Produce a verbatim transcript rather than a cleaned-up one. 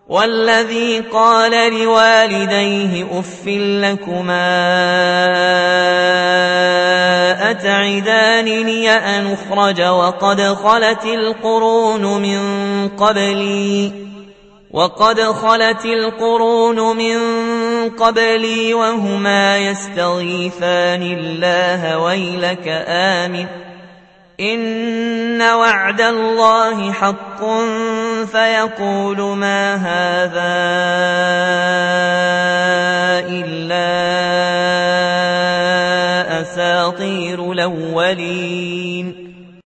والذي قال لوالديه أف لكما أتعدانني أن أخرج وقد خلت القرون من قبلي وقد خلت القرون من قبلي وهما يستغيثان الله ويلك آمن إن وعد الله حق فيقول ما هذا إلا أساطير الأولين